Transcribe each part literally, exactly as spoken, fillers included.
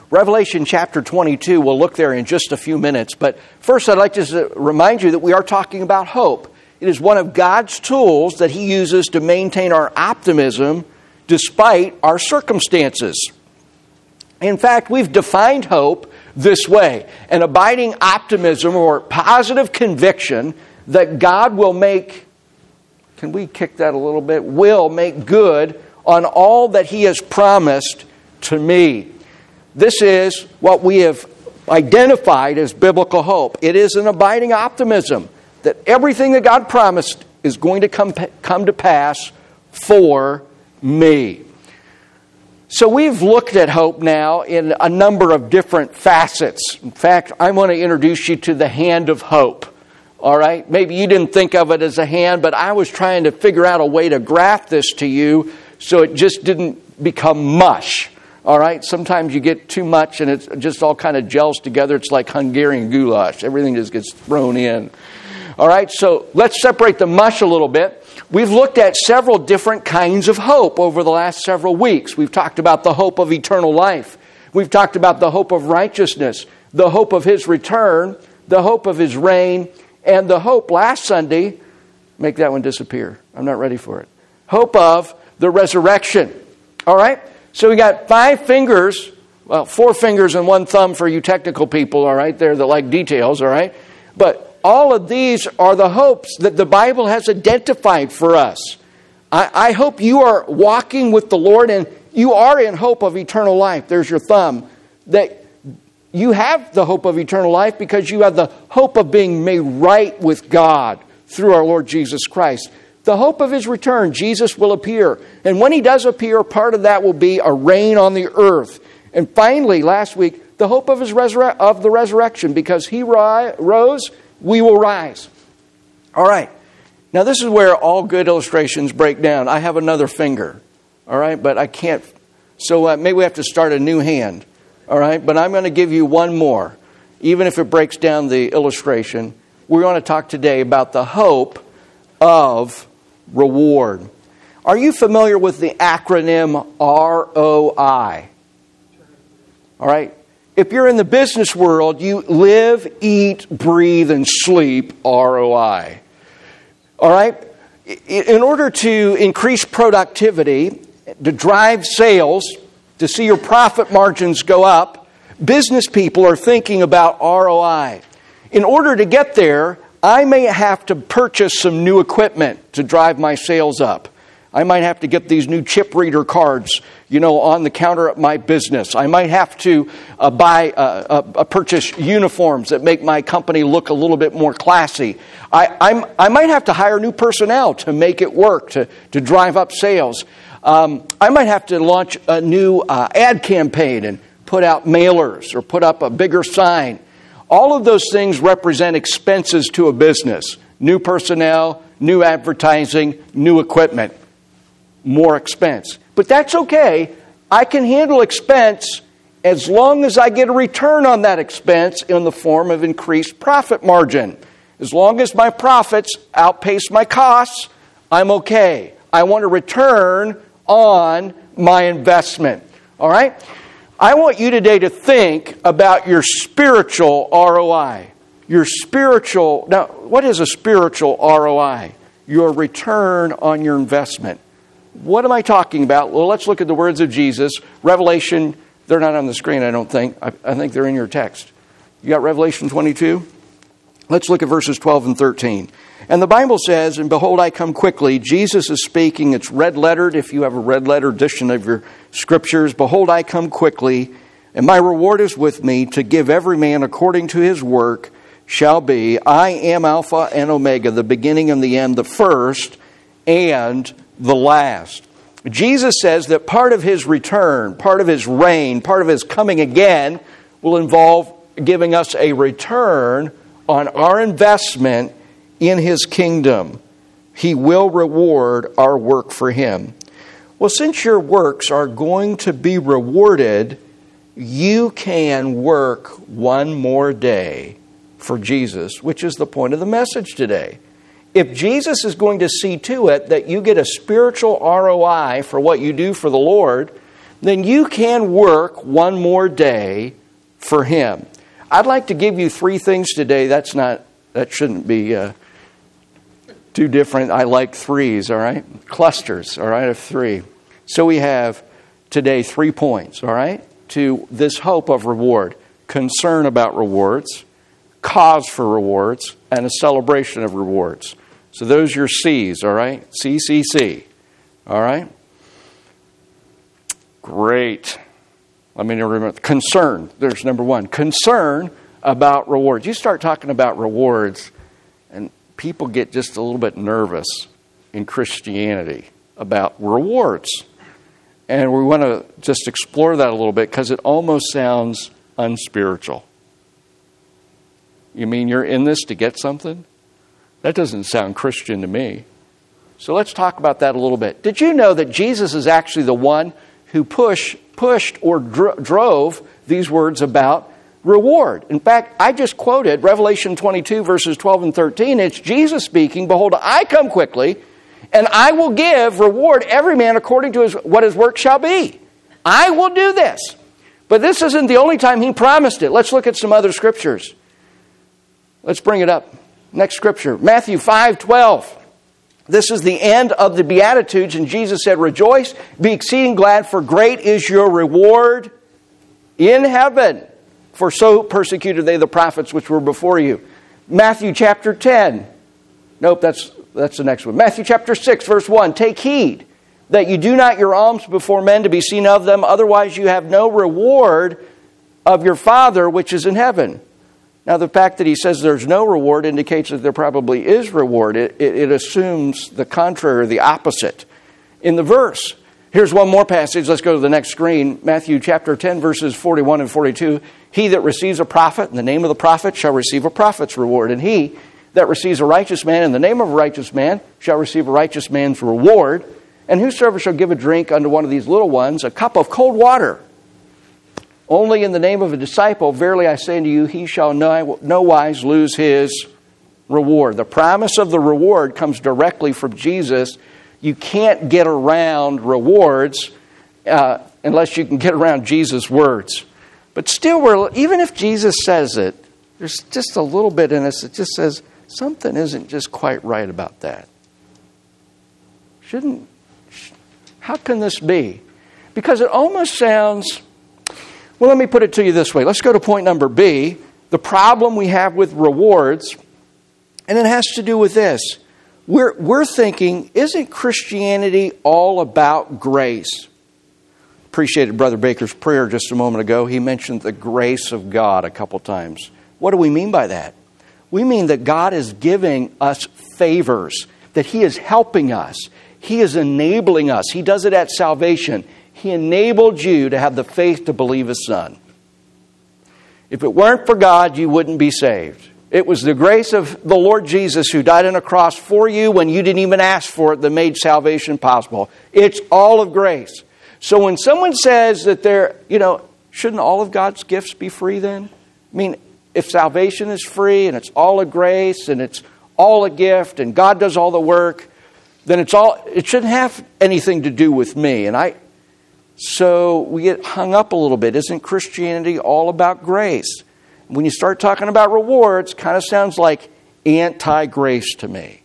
Revelation chapter twenty-two, we'll look there in just a few minutes. But first, I'd like to remind you that we are talking about hope. It is one of God's tools that He uses to maintain our optimism despite our circumstances. In fact, we've defined hope this way: an abiding optimism or positive conviction that God will make, can we kick that a little bit, will make good on all that He has promised to me. This is what we have identified as biblical hope. It is an abiding optimism that everything that God promised is going to come, come to pass for me. So we've looked at hope now in a number of different facets. In fact, I want to introduce you to the hand of hope. All right? Maybe you didn't think of it as a hand, but I was trying to figure out a way to graft this to you so it just didn't become mush. All right? Sometimes you get too much and it just all kind of gels together. It's like Hungarian goulash. Everything just gets thrown in. All right? So let's separate the mush a little bit. We've looked at several different kinds of hope over the last several weeks. We've talked about the hope of eternal life. We've talked about the hope of righteousness, the hope of His return, the hope of His reign, and the hope last Sunday, make that one disappear. I'm not ready for it. Hope of the resurrection. All right? So we got five fingers, well, four fingers and one thumb for you technical people, all right, there that like details, all right? But all of these are the hopes that the Bible has identified for us. I, I hope you are walking with the Lord and you are in hope of eternal life. There's your thumb. That you have the hope of eternal life because you have the hope of being made right with God through our Lord Jesus Christ. The hope of His return, Jesus will appear. And when He does appear, part of that will be a reign on the earth. And finally, last week, the hope of His resurre- of the resurrection, because He ri- rose, we will rise. All right. Now, this is where all good illustrations break down. I have another finger. All right. But I can't. So uh, maybe we have to start a new hand. All right. But I'm going to give you one more. Even if it breaks down the illustration, we're going to talk today about the hope of reward. Are you familiar with the acronym R O I? All right. If you're in the business world, you live, eat, breathe, and sleep R O I. All right? In order to increase productivity, to drive sales, to see your profit margins go up, business people are thinking about R O I. In order to get there, I may have to purchase some new equipment to drive my sales up. I might have to get these new chip reader cards, you know, on the counter at my business. I might have to uh, buy, uh, uh, purchase uniforms that make my company look a little bit more classy. I, I'm, I might have to hire new personnel to make it work, to, to drive up sales. Um, I might have to launch a new uh, ad campaign and put out mailers or put up a bigger sign. All of those things represent expenses to a business. New personnel, new advertising, new equipment. More expense. But that's okay. I can handle expense as long as I get a return on that expense in the form of increased profit margin. As long as my profits outpace my costs, I'm okay. I want a return on my investment. All right? I want you today to think about your spiritual R O I. Your spiritual... Now, what is a spiritual R O I? Your return on your investment. What am I talking about? Well, let's look at the words of Jesus. Revelation, they're not on the screen, I don't think. I, I think they're in your text. You got Revelation twenty-two? Let's look at verses twelve and thirteen. And the Bible says, and behold, I come quickly. Jesus is speaking. It's red-lettered if you have a red-letter edition of your scriptures. Behold, I come quickly, and my reward is with me to give every man according to his work shall be. I am Alpha and Omega, the beginning and the end, the first and the last. Jesus says that part of His return, part of His reign, part of His coming again will involve giving us a return on our investment in His kingdom. He will reward our work for Him. Well, since your works are going to be rewarded, you can work one more day for Jesus, which is the point of the message today. If Jesus is going to see to it that you get a spiritual R O I for what you do for the Lord, then you can work one more day for Him. I'd like to give you three things today. That's not, that shouldn't be uh, too different. I like threes, all right? Clusters, all right, of three. So we have today three points, all right, to this hope of reward. Concern about rewards, cause for rewards, and a celebration of rewards. So those are your C's, all right? C, C, C, all right? Great. Let me remember. Concern. There's number one. Concern about rewards. You start talking about rewards, and people get just a little bit nervous in Christianity about rewards. And we want to just explore that a little bit because it almost sounds unspiritual. You mean you're in this to get something? That doesn't sound Christian to me. So let's talk about that a little bit. Did you know that Jesus is actually the one who push, pushed or dro- drove these words about reward? In fact, I just quoted Revelation twenty-two, verses twelve and thirteen. It's Jesus speaking, "Behold, I come quickly, and I will give reward every man according to his, what his work shall be." I will do this. But this isn't the only time He promised it. Let's look at some other scriptures. Let's bring it up. Next scripture, Matthew five twelve. This is the end of the Beatitudes, and Jesus said, "Rejoice, be exceeding glad, for great is your reward in heaven. For so persecuted they the prophets which were before you." Matthew chapter ten. Nope, that's that's the next one. Matthew chapter six, verse one. "Take heed that you do not your alms before men to be seen of them, otherwise you have no reward of your Father which is in heaven." Now, the fact that He says there's no reward indicates that there probably is reward. It, it, it assumes the contrary, or the opposite in the verse. Here's one more passage. Let's go to the next screen. Matthew chapter ten, verses forty-one and forty-two. "He that receives a prophet in the name of the prophet shall receive a prophet's reward. And he that receives a righteous man in the name of a righteous man shall receive a righteous man's reward. And whosoever shall give a drink unto one of these little ones a cup of cold water, only in the name of a disciple, verily I say unto you, he shall no, no wise lose his reward." The promise of the reward comes directly from Jesus. You can't get around rewards uh, unless you can get around Jesus' words. But still, we're, even if Jesus says it, there's just a little bit in us that just says something isn't just quite right about that. Shouldn't, how can this be? Because it almost sounds... Well, let me put it to you this way. Let's go to point number B, the problem we have with rewards. And it has to do with this. We're, we're thinking, isn't Christianity all about grace? Appreciated Brother Baker's prayer just a moment ago. He mentioned the grace of God a couple times. What do we mean by that? We mean that God is giving us favors, that He is helping us. He is enabling us. He does it at salvation. He enabled you to have the faith to believe His Son. If it weren't for God, you wouldn't be saved. It was the grace of the Lord Jesus who died on a cross for you when you didn't even ask for it that made salvation possible. It's all of grace. So when someone says that they're, you know, shouldn't all of God's gifts be free then? I mean, if salvation is free and it's all a grace and it's all a gift and God does all the work, then it's all, it shouldn't have anything to do with me. And I... So we get hung up a little bit. Isn't Christianity all about grace? When you start talking about rewards, it kind of sounds like anti-grace to me.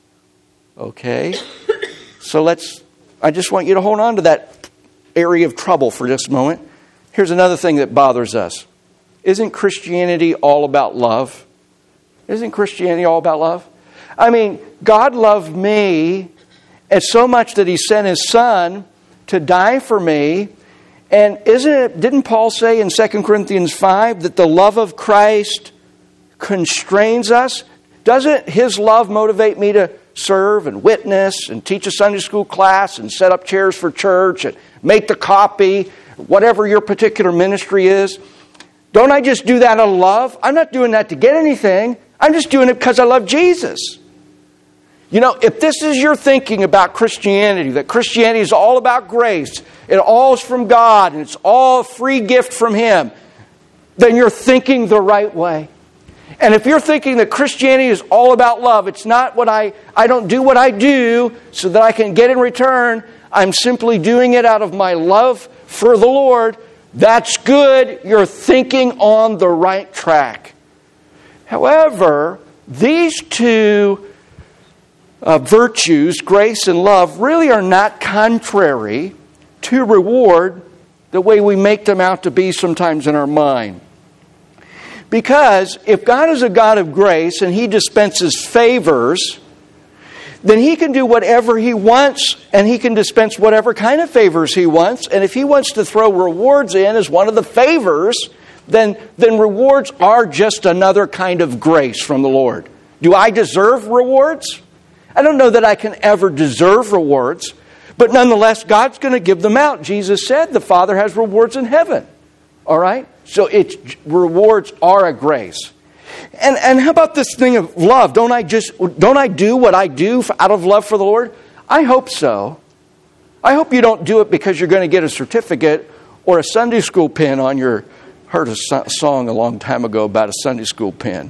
Okay? So let's, I just want you to hold on to that area of trouble for just a moment. Here's another thing that bothers us. Isn't Christianity all about love? Isn't Christianity all about love? I mean, God loved me and so much that He sent His Son to die for me. And isn't it, didn't Paul say in Second Corinthians five that the love of Christ constrains us? Doesn't His love motivate me to serve and witness and teach a Sunday school class and set up chairs for church and make the copy, whatever your particular ministry is? Don't I just do that out of love? I'm not doing that to get anything. I'm just doing it because I love Jesus. You know, if this is your thinking about Christianity, that Christianity is all about grace, it all is from God, and it's all a free gift from Him, then you're thinking the right way. And if you're thinking that Christianity is all about love, it's not what I, I don't do what I do so that I can get in return. I'm simply doing it out of my love for the Lord, that's good. You're thinking on the right track. However, these two uh, virtues, grace and love, really are not contrary to reward the way we make them out to be sometimes in our mind. Because if God is a God of grace and He dispenses favors, then He can do whatever He wants, and He can dispense whatever kind of favors He wants. And if He wants to throw rewards in as one of the favors, then, then rewards are just another kind of grace from the Lord. Do I deserve rewards? I don't know that I can ever deserve rewards, but nonetheless, God's going to give them out. Jesus said the Father has rewards in heaven. All right? So it's, rewards are a grace. And and how about this thing of love? Don't I just don't I do what I do for, out of love for the Lord? I hope so. I hope you don't do it because you're going to get a certificate or a Sunday school pin on your... Heard a so- song a long time ago about a Sunday school pin.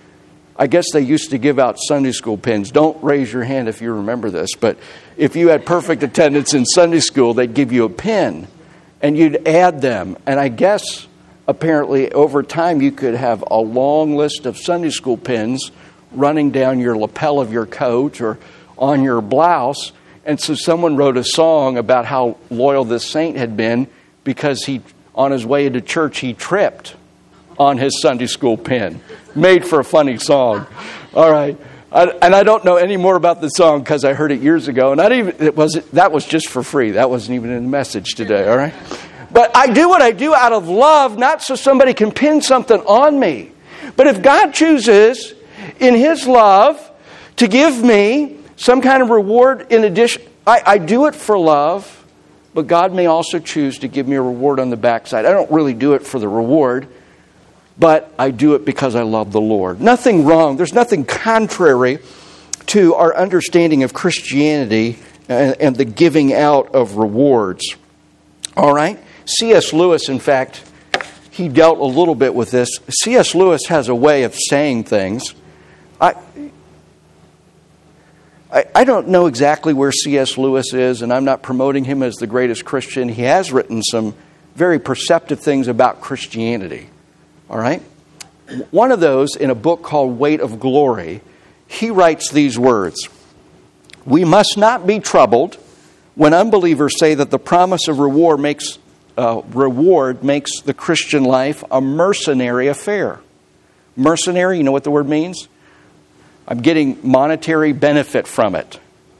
I guess they used to give out Sunday school pins. Don't raise your hand if you remember this, but if you had perfect attendance in Sunday school, they'd give you a pin and you'd add them. And I guess apparently over time you could have a long list of Sunday school pins running down your lapel of your coat or on your blouse. And so someone wrote a song about how loyal this saint had been because he, on his way into church, he tripped on his Sunday school pin. Made for a funny song. All right. I, and I don't know any more about the song because I heard it years ago. And I didn't even, it was, that was just for free. That wasn't even in the message today. All right. But I do what I do out of love, not so somebody can pin something on me. But if God chooses in His love to give me some kind of reward in addition, I, I do it for love. But God may also choose to give me a reward on the backside. I don't really do it for the reward, but I do it because I love the Lord. Nothing wrong. There's nothing contrary to our understanding of Christianity and, and the giving out of rewards. All right? C S Lewis, in fact, he dealt a little bit with this. C S Lewis has a way of saying things. I... I don't know exactly where C S Lewis is, and I'm not promoting him as the greatest Christian. He has written some very perceptive things about Christianity. All right? One of those, in a book called Weight of Glory, he writes these words: "We must not be troubled when unbelievers say that the promise of reward makes uh, reward makes the Christian life a mercenary affair." Mercenary, you know what the word means? I'm getting monetary benefit from it.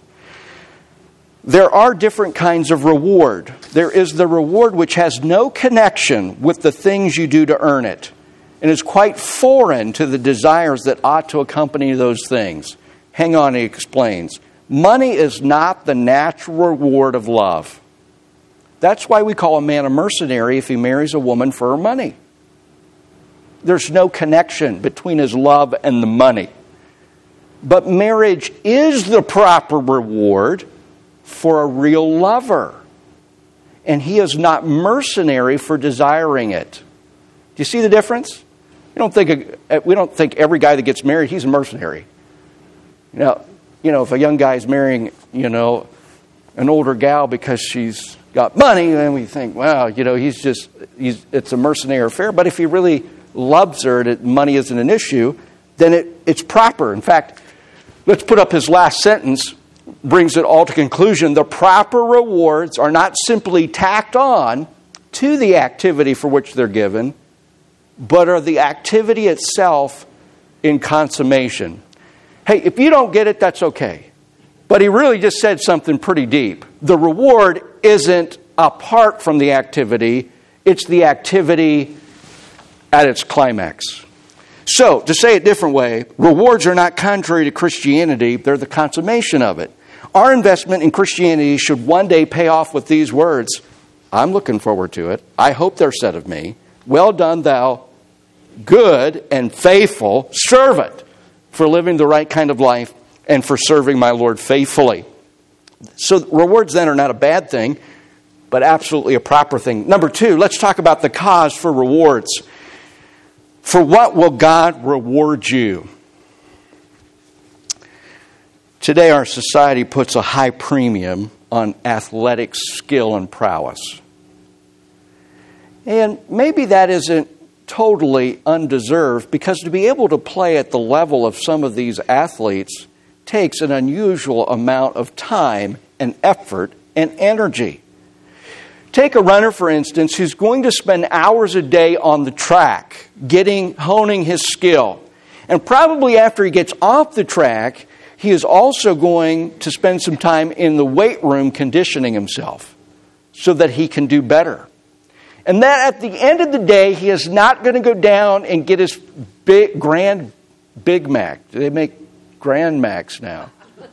There are different kinds of reward. There is the reward which has no connection with the things you do to earn it, and is quite foreign to the desires that ought to accompany those things. Hang on, he explains. Money is not the natural reward of love. That's why we call a man a mercenary if he marries a woman for her money. There's no connection between his love and the money. But marriage is the proper reward for a real lover. And he is not mercenary for desiring it. Do you see the difference? We don't think we don't think every guy that gets married, he's a mercenary. You know, you know, if a young guy's marrying, you know, an older gal because she's got money, then we think, wow, you know, he's just, he's, it's a mercenary affair. But if he really loves her, that money isn't an issue, then it, it's proper. In fact, let's put up his last sentence, brings it all to conclusion. The proper rewards are not simply tacked on to the activity for which they're given, but are the activity itself in consummation. Hey, if you don't get it, that's okay. But he really just said something pretty deep. The reward isn't apart from the activity, it's the activity at its climax. So, to say it a different way, rewards are not contrary to Christianity, they're the consummation of it. Our investment in Christianity should one day pay off with these words. I'm looking forward to it. I hope they're said of me. Well done, thou good and faithful servant, for living the right kind of life and for serving my Lord faithfully. So rewards then are not a bad thing, but absolutely a proper thing. Number two, let's talk about the cause for rewards. For what will God reward you? Today our society puts a high premium on athletic skill and prowess. And maybe that isn't totally undeserved, because to be able to play at the level of some of these athletes takes an unusual amount of time and effort and energy. Take a runner, for instance, who's going to spend hours a day on the track, getting, honing his skill. And probably after he gets off the track, he is also going to spend some time in the weight room conditioning himself so that he can do better. And that at the end of the day, he is not going to go down and get his big, grand Big Mac. They make Grand Macs now.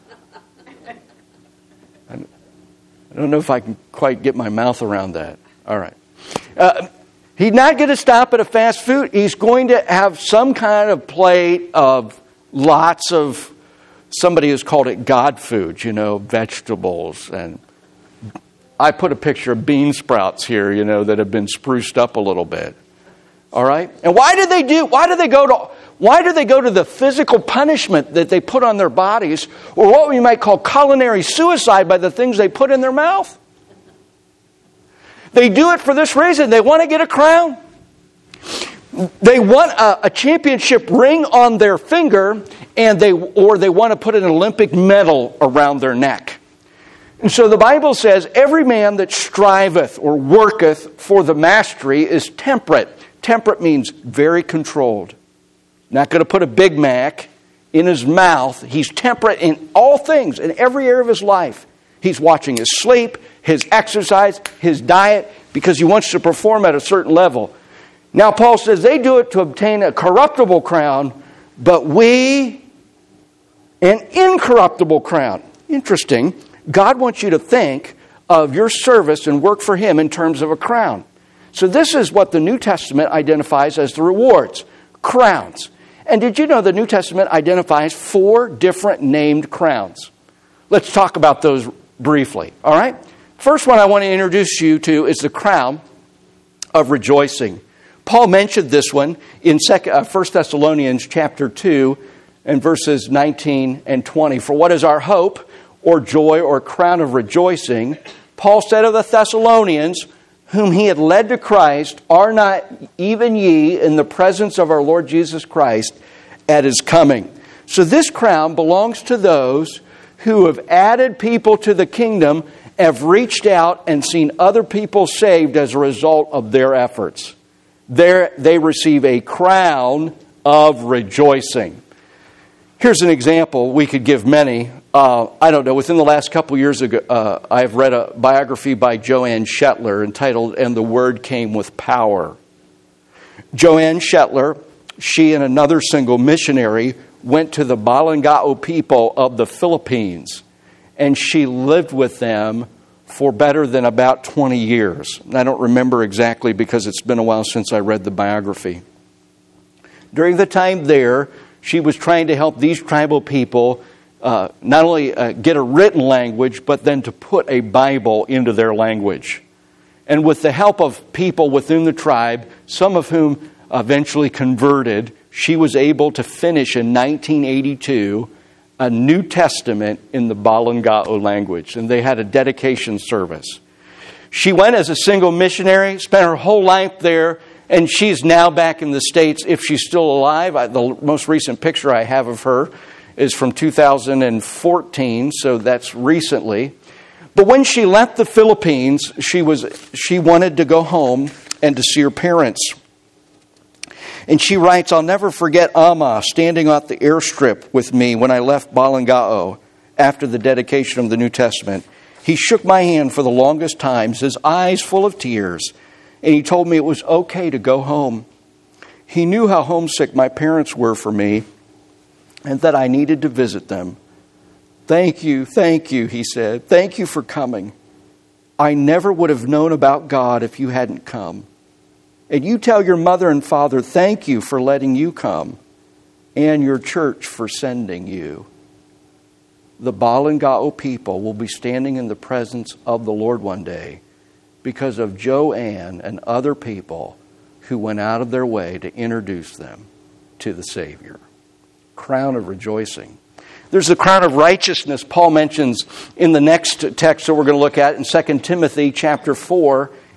I don't know if I can quite get my mouth around that. All right. Uh, he's not going to stop at a fast food. He's going to have some kind of plate of lots of, somebody has called it God food, you know, vegetables. And I put a picture of bean sprouts here, you know, that have been spruced up a little bit. All right? And why do they do, why do they go to, why do they go to the physical punishment that they put on their bodies, or what we might call culinary suicide by the things they put in their mouth? They do it for this reason. They want to get a crown. They want a, a championship ring on their finger, and they or they want to put an Olympic medal around their neck. And so the Bible says, every man that striveth or worketh for the mastery is temperate. Temperate means very controlled. Not going to put a Big Mac in his mouth. He's temperate in all things, in every area of his life. He's watching his sleep, his exercise, his diet, because he wants to perform at a certain level. Now, Paul says they do it to obtain a corruptible crown, but we, an incorruptible crown. Interesting. God wants you to think of your service and work for Him in terms of a crown. So this is what the New Testament identifies as the rewards. Crowns. And did you know the New Testament identifies four different named crowns? Let's talk about those briefly. All right? First one I want to introduce you to is the crown of rejoicing. Paul mentioned this one in First Thessalonians chapter two and verses nineteen and twenty. For what is our hope or joy or crown of rejoicing? Paul said of the Thessalonians, whom he had led to Christ, are not even ye in the presence of our Lord Jesus Christ at His coming. So this crown belongs to those who have added people to the kingdom, have reached out and seen other people saved as a result of their efforts. There, they receive a crown of rejoicing. Here's an example. We could give many. Uh, I don't know, within the last couple years ago, uh, I've read a biography by Joanne Shetler entitled, And the Word Came with Power. Joanne Shetler, she and another single missionary went to the Balangao people of the Philippines, and she lived with them for better than about twenty years. I don't remember exactly because it's been a while since I read the biography. During the time there, she was trying to help these tribal people uh, not only uh, get a written language, but then to put a Bible into their language. And with the help of people within the tribe, some of whom eventually converted, she was able to finish in nineteen eighty-two a New Testament in the Balangao language. And they had a dedication service. She went as a single missionary, spent her whole life there, and she's now back in the States if she's still alive. I, the most recent picture I have of her is from two thousand fourteen, so that's recently. But when she left the Philippines, she was she wanted to go home and to see her parents. And she writes, I'll never forget Ama standing at the airstrip with me when I left Balangao after the dedication of the New Testament. He shook my hand for the longest times, his eyes full of tears, and he told me it was okay to go home. He knew how homesick my parents were for me and that I needed to visit them. Thank you, thank you, he said. Thank you for coming. I never would have known about God if you hadn't come. And you tell your mother and father, thank you for letting you come, and your church for sending you. The Balangao people will be standing in the presence of the Lord one day because of Joanne and other people who went out of their way to introduce them to the Savior. Crown of rejoicing. There's the crown of righteousness Paul mentions in the next text that we're going to look at in Second Timothy chapter four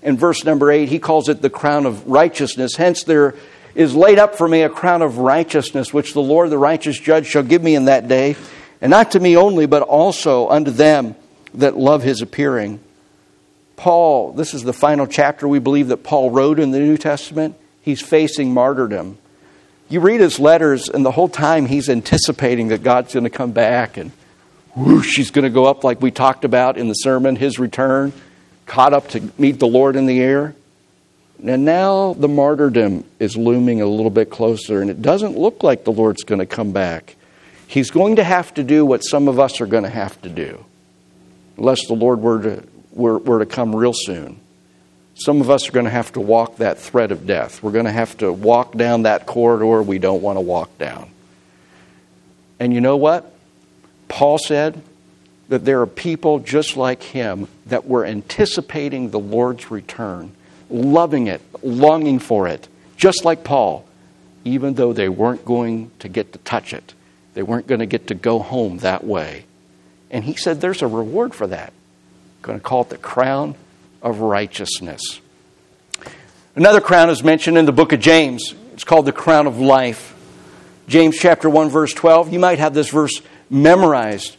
in verse number eight, he calls it the crown of righteousness. Hence there is laid up for me a crown of righteousness, which the Lord, the righteous judge, shall give me in that day, and not to me only, but also unto them that love his appearing. Paul, this is the final chapter we believe that Paul wrote in the New Testament. He's facing martyrdom. You read his letters, and the whole time he's anticipating that God's going to come back, and whoosh, he's going to go up like we talked about in the sermon, his return, caught up to meet the Lord in the air. And now the martyrdom is looming a little bit closer, and it doesn't look like the Lord's going to come back. He's going to have to do what some of us are going to have to do, unless the Lord were to, were, were to come real soon. Some of us are going to have to walk that thread of death. We're going to have to walk down that corridor we don't want to walk down. And you know what? Paul said that there are people just like him that were anticipating the Lord's return, loving it, longing for it, just like Paul, even though they weren't going to get to touch it. They weren't going to get to go home that way. And he said there's a reward for that. I'm going to call it the crown of righteousness. Another crown is mentioned in the book of James. It's called the crown of life. James chapter one, verse twelve. You might have this verse memorized.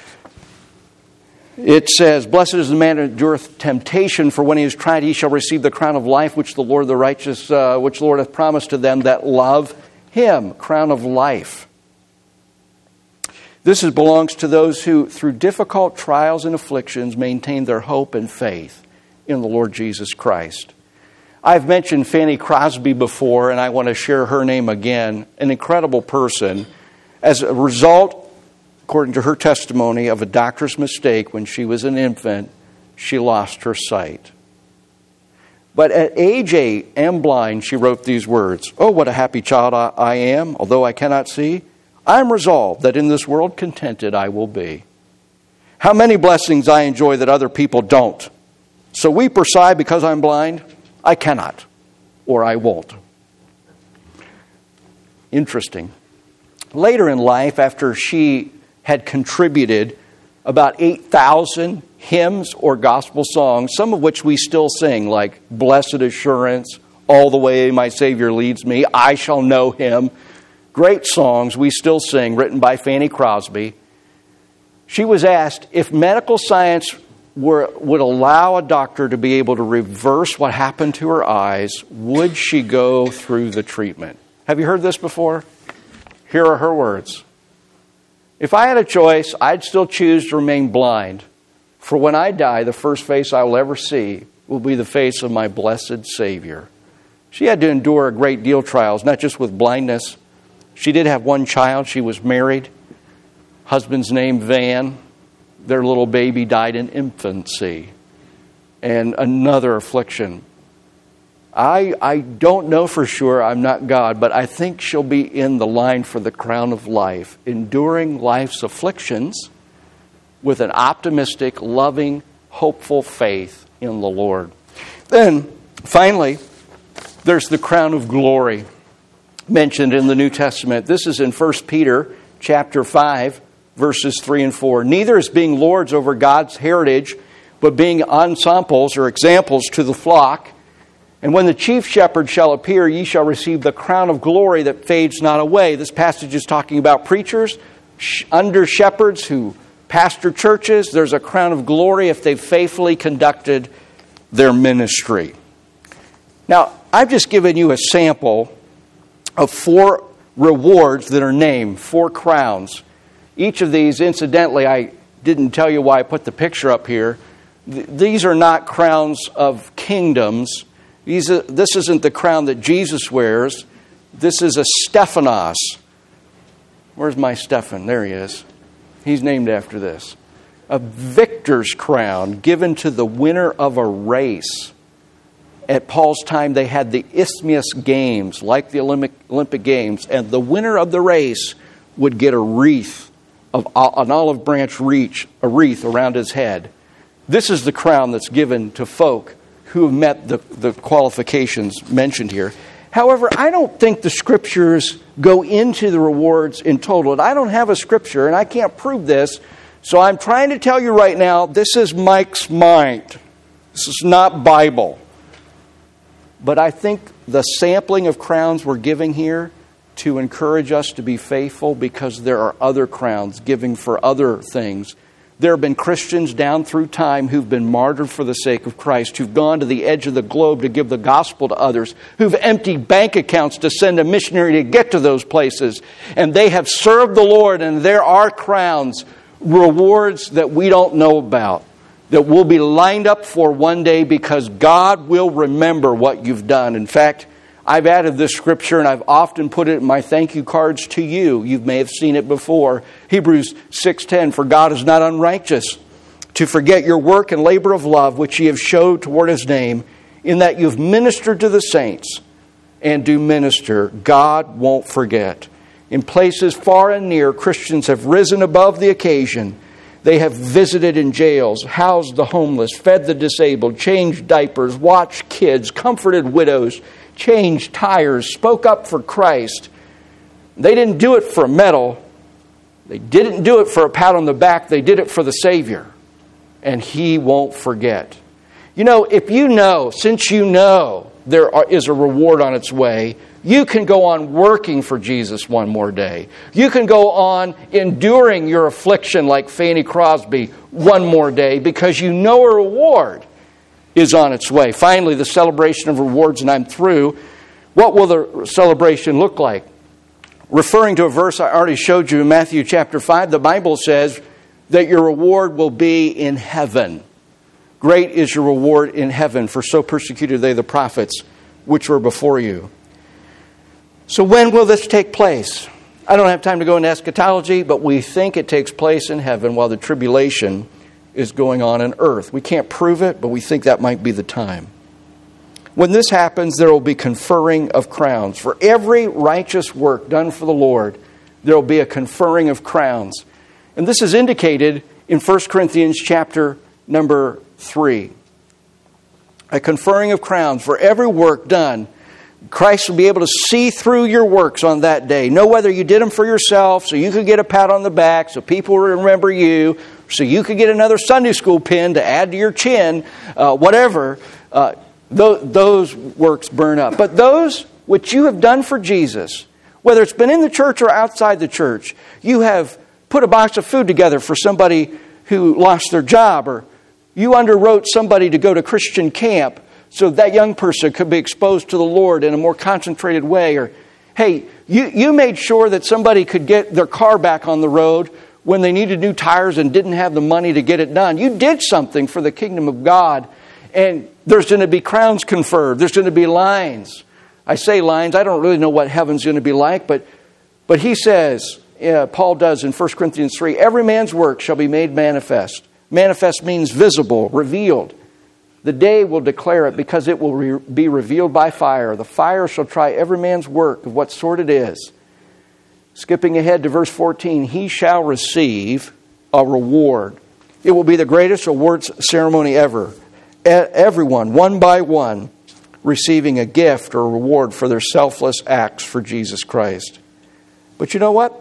It says, "Blessed is the man that endureth temptation, for when he is tried, he shall receive the crown of life, which the Lord the righteous, uh, which the Lord hath promised to them that love him." Crown of life. This is, belongs to those who, through difficult trials and afflictions, maintain their hope and faith in the Lord Jesus Christ. I've mentioned Fanny Crosby before, and I want to share her name again. An incredible person. As a result, according to her testimony, of a doctor's mistake when she was an infant, she lost her sight. But at age eight and blind, she wrote these words, "Oh, what a happy child I, I am, although I cannot see. I am resolved that in this world contented I will be. How many blessings I enjoy that other people don't. So weep or sigh because I'm blind? I cannot, or I won't." Interesting. Later in life, after she had contributed about eight thousand hymns or gospel songs, some of which we still sing, like "Blessed Assurance," "All the Way My Savior Leads Me," "I Shall Know Him." Great songs we still sing, written by Fanny Crosby. She was asked if medical science were, would allow a doctor to be able to reverse what happened to her eyes, would she go through the treatment? Have you heard this before? Here are her words. "If I had a choice, I'd still choose to remain blind. For when I die, the first face I will ever see will be the face of my blessed Savior." She had to endure a great deal of trials, not just with blindness. She did have one child. She was married. Husband's name Van. Their little baby died in infancy. And another affliction. I I don't know for sure. I'm not God, but I think she'll be in the line for the crown of life, enduring life's afflictions with an optimistic, loving, hopeful faith in the Lord. Then, finally, there's the crown of glory mentioned in the New Testament. This is in First Peter chapter five, verses three and four. "Neither as being lords over God's heritage, but being ensamples or examples to the flock. And when the chief shepherd shall appear, ye shall receive the crown of glory that fades not away." This passage is talking about preachers, under shepherds who pastor churches. There's a crown of glory if they've faithfully conducted their ministry. Now, I've just given you a sample of four rewards that are named, four crowns. Each of these, incidentally, I didn't tell you why I put the picture up here. Th- these are not crowns of kingdoms. These are, this isn't the crown that Jesus wears. This is a Stephanos. Where's my Stephan? There he is. He's named after this. A victor's crown given to the winner of a race. At Paul's time, they had the Isthmian Games, like the Olympic, Olympic Games, and the winner of the race would get a wreath, of an olive branch wreath, a wreath around his head. This is the crown that's given to folk who have met the, the qualifications mentioned here. However, I don't think the Scriptures go into the rewards in total. I don't have a Scripture, and I can't prove this, so I'm trying to tell you right now, this is Mike's mind. This is not Bible. But I think the sampling of crowns we're giving here to encourage us to be faithful, because there are other crowns giving for other things. There have been Christians down through time who've been martyred for the sake of Christ, who've gone to the edge of the globe to give the gospel to others, who've emptied bank accounts to send a missionary to get to those places. And they have served the Lord, and there are crowns, rewards that we don't know about, that will be lined up for one day, because God will remember what you've done. In fact, I've added this scripture, and I've often put it in my thank you cards to you. You may have seen it before. Hebrews six ten, for God is not unrighteous to forget your work and labor of love, which ye have showed toward His name, in that you've ministered to the saints and do minister. God won't forget. In places far and near, Christians have risen above the occasion. They have visited in jails, housed the homeless, fed the disabled, changed diapers, watched kids, comforted widows, changed tires, spoke up for Christ. They didn't do it for a medal. They didn't do it for a pat on the back. They did it for the Savior. And He won't forget. You know, if you know, since you know there is a reward on its way, you can go on working for Jesus one more day. You can go on enduring your affliction like Fanny Crosby one more day, because you know a reward is on its way. Finally, the celebration of rewards, and I'm through. What will the celebration look like? Referring to a verse I already showed you in Matthew chapter five, the Bible says that your reward will be in heaven. Great is your reward in heaven, for so persecuted they the prophets which were before you. So when will this take place? I don't have time to go into eschatology, but we think it takes place in heaven while the tribulation is going on on earth. We can't prove it, but we think that might be the time. When this happens, there will be conferring of crowns. For every righteous work done for the Lord, there will be a conferring of crowns. And this is indicated in First Corinthians chapter number three. A conferring of crowns for every work done. Christ will be able to see through your works on that day. Know whether you did them for yourself, so you could get a pat on the back, so people will remember you, so you could get another Sunday school pin to add to your chin, uh, whatever. Uh, th- those works burn up. But those which you have done for Jesus, whether it's been in the church or outside the church, you have put a box of food together for somebody who lost their job, or you underwrote somebody to go to Christian camp so that young person could be exposed to the Lord in a more concentrated way. Or, hey, you, you made sure that somebody could get their car back on the road when they needed new tires and didn't have the money to get it done. You did something for the kingdom of God. And there's going to be crowns conferred. There's going to be lines. I say lines. I don't really know what heaven's going to be like. But, but he says, uh, Paul does in First Corinthians three, every man's work shall be made manifest. Manifest means visible, revealed. The day will declare it, because it will re- be revealed by fire. The fire shall try every man's work of what sort it is. Skipping ahead to verse fourteen, he shall receive a reward. It will be the greatest awards ceremony ever. E- everyone, one by one, receiving a gift or reward for their selfless acts for Jesus Christ. But you know what?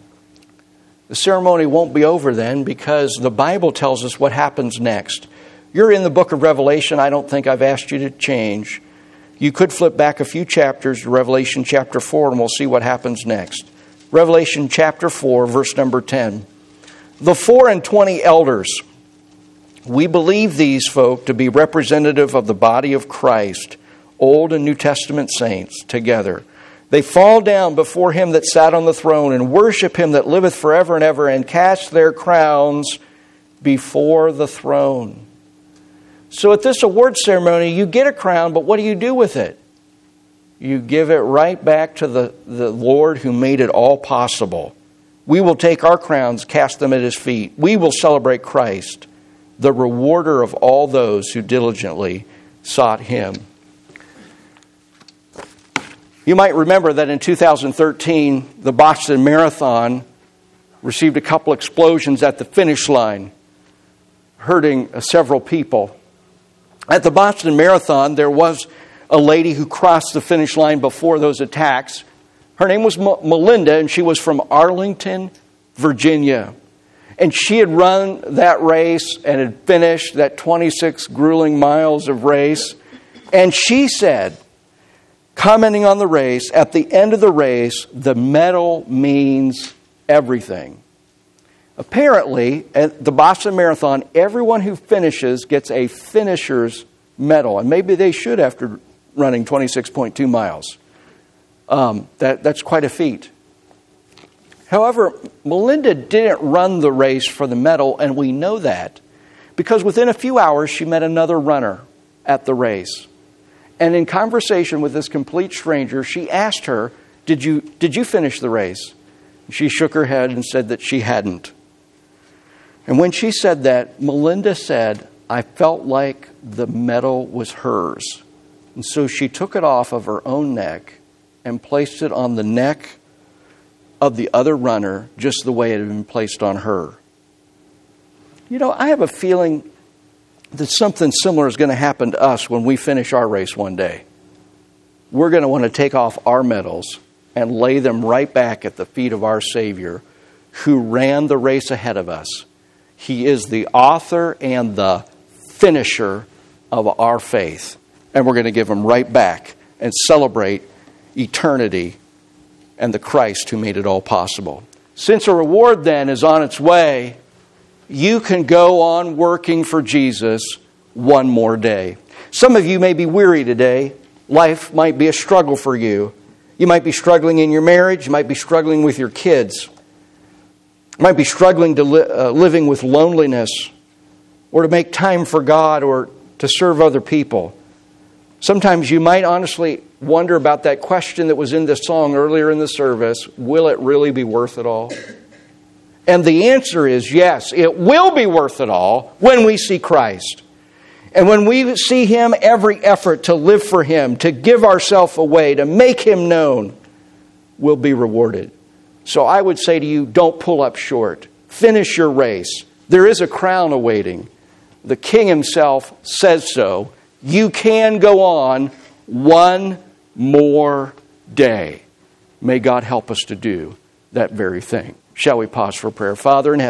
The ceremony won't be over then, because the Bible tells us what happens next. You're in the book of Revelation. I don't think I've asked you to change. You could flip back a few chapters to Revelation chapter four, and we'll see what happens next. Revelation chapter four, verse number ten. The four and twenty elders, we believe these folk to be representative of the body of Christ, Old and New Testament saints together. They fall down before Him that sat on the throne and worship Him that liveth forever and ever, and cast their crowns before the throne. So at this award ceremony, you get a crown, but what do you do with it? You give it right back to the, the Lord who made it all possible. We will take our crowns, cast them at His feet. We will celebrate Christ, the rewarder of all those who diligently sought Him. You might remember that in two thousand thirteen, the Boston Marathon received a couple explosions at the finish line, hurting several people. At the Boston Marathon, there was a lady who crossed the finish line before those attacks. Her name was M- Melinda, and she was from Arlington, Virginia. And she had run that race and had finished that twenty-six grueling miles of race. And she said, commenting on the race, at the end of the race, the medal means everything. Apparently, at the Boston Marathon, everyone who finishes gets a finisher's medal. And maybe they should after running twenty-six point two miles. Um, that, that's quite a feat. However, Melinda didn't run the race for the medal, and we know that because within a few hours she met another runner at the race. And in conversation with this complete stranger, she asked her, did you, did you finish the race? She shook her head and said that she hadn't. And when she said that, Melinda said, I felt like the medal was hers. And so she took it off of her own neck and placed it on the neck of the other runner, just the way it had been placed on her. You know, I have a feeling that something similar is going to happen to us when we finish our race one day. We're going to want to take off our medals and lay them right back at the feet of our Savior, who ran the race ahead of us. He is the author and the finisher of our faith. And we're going to give them right back and celebrate eternity and the Christ who made it all possible. Since a reward then is on its way, you can go on working for Jesus one more day. Some of you may be weary today. Life might be a struggle for you. You might be struggling in your marriage. You might be struggling with your kids. You might be struggling to li- uh, living with loneliness, or to make time for God, or to serve other people. Sometimes you might honestly wonder about that question that was in the song earlier in the service, will it really be worth it all? And the answer is yes, it will be worth it all when we see Christ. And when we see Him, every effort to live for Him, to give ourselves away, to make Him known, will be rewarded. So I would say to you, don't pull up short. Finish your race. There is a crown awaiting. The King Himself says so. You can go on one more day. May God help us to do that very thing. Shall we pause for prayer? Father in heaven,